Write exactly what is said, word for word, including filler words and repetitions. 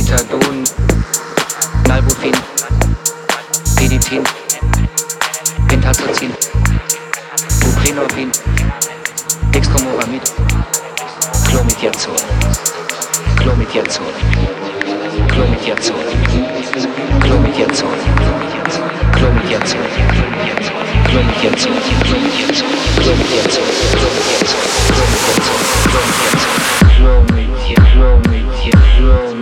Methadon, Nalbuphine, Peditin, Pentazocin, Buprenorphin, Dextromoramid, Clometiazol, Clometiazol, Clometiazol, Clometiazol, Clometiazol, Clometiazol, Clometiazol, Clometiazol, Clometiazol, Clometiazol, Clometiazol, Clometiazol, Clometiazol,